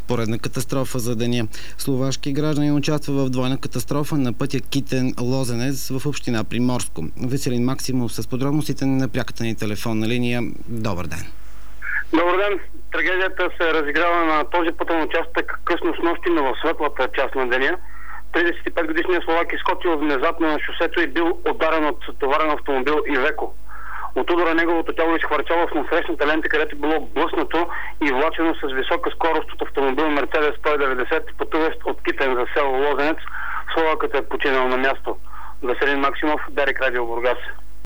Поредна катастрофа за деня. Словашки гражданин участва в двойна катастрофа на пътя Китен-Лозенец в община Приморско. Веселин Максимов с подробностите на пряката ни телефонна линия. Добър ден! Добър ден! Трагедията се разиграва на този пътен участък късно с нощи, но в светлата част на деня. 35-годишният словак изскочил внезапно на шосето и бил ударен от товарен автомобил Ивеко. От удара неговото тяло изхвърчало в насрещната лента, където било блъснато и влачено с висока скорост от автомобил Мерцедес 190, пътуващ от Китен за село Лозенец. Словакът е починал на място. Веселин Максимов, Дарик Радио, Бургас.